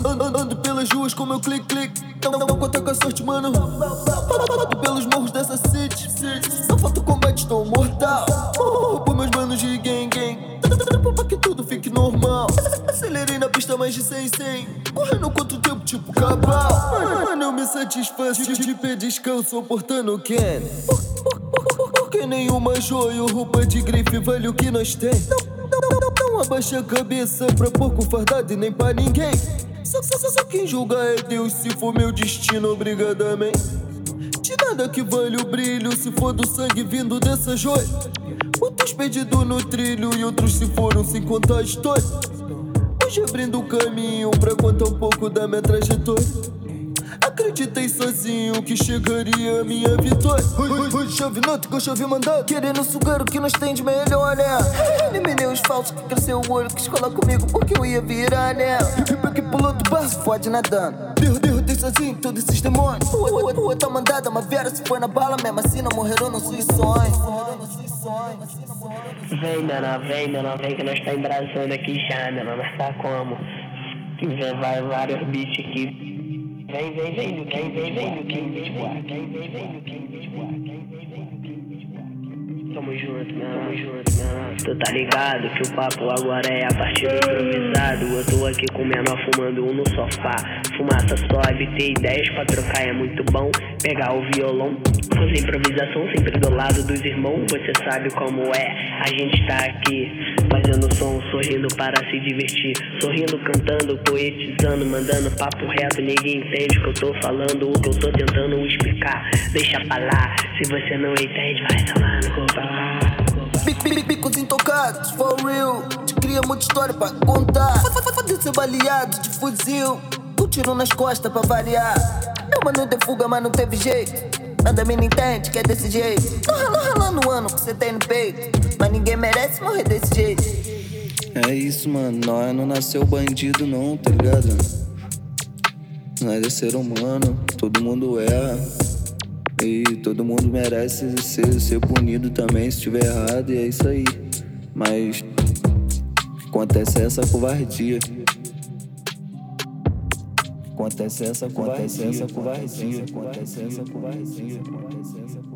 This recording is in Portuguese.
Ando pelas ruas com meu clique-clique. Não conta com a sorte, mano. Ando pelos morros dessa city. Não falta combate, estou mortal. Por meus manos de gang. Pra que tudo fique normal. Acelerei na pista mais de 100. Correndo contra o tempo tipo cabal. Mano, eu me satisfaço de pedir descanso portando Ken. Porque nenhuma joia ou roupa de grife vale o que nós tem. Não abaixa a cabeça pra pouco fardado e nem pra ninguém. Só quem julga é Deus, se for meu destino, obrigadamente. De nada que vale o brilho se for do sangue vindo dessa joia. Muitos perdidos no trilho e outros se foram sem contar a história. Hoje abrindo o caminho pra contar um pouco da minha trajetória. Acreditei sozinho que chegaria a minha vitória. Chove nota que eu chove mandado, querendo sugar o que nós tem de melhor, né? Eliminei os falsos que cresceu o olho, quis colar comigo porque eu ia virar, né? Pipa que pulou do bar, se fode nadando. Derrotei sozinho todos esses demônios. Rua tá mandada, uma vera se foi na bala mesmo assim não morreram nos seus sonhos. Vem, vem que nós tá embrasando aqui já, menor, nós tá como? Vai vários beats aqui. Vem do King Beatbox. Tamo junto, mano. Tu tá ligado que o papo agora é a partir do improvisado. Eu tô aqui com o menor fumando um no sofá. Fumaça sobe, ter ideias pra trocar é muito bom. Pegar o violão, fazer improvisação sempre do lado dos irmãos. Você sabe como é, a gente tá aqui fazendo som, sorrindo para se divertir. Sorrindo, cantando, poetizando, mandando papo reto. Ninguém entende o que eu tô falando, o que eu tô tentando explicar. Deixa pra lá, se você não entende, vai tomar no cu. Bicos intocados, for real. Te cria muita história pra contar. Fazer ser baleado de fuzil, um tiro nas costas pra variar. Meu mano tem fuga, mas não teve jeito. Nada me entende que é desse jeito. Tô ralando o ano que cê tem no peito, mas ninguém merece morrer desse jeito. É isso, mano, nós não nasceu bandido não, tá ligado? Nós é ser humano, todo mundo erra. E todo mundo merece ser punido também se tiver errado, e é isso aí. Mas o que acontece é essa covardia. Acontece essa covardia.